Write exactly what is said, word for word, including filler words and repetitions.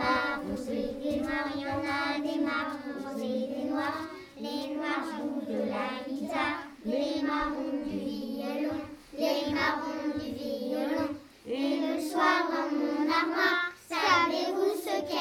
marrons et des noirs, il y en a des marrons et des noirs. Les noirs jouent de la guitare, les marrons du violon, les marrons du violon. Et le soir dans mon armoire, savez-vous ce qu'est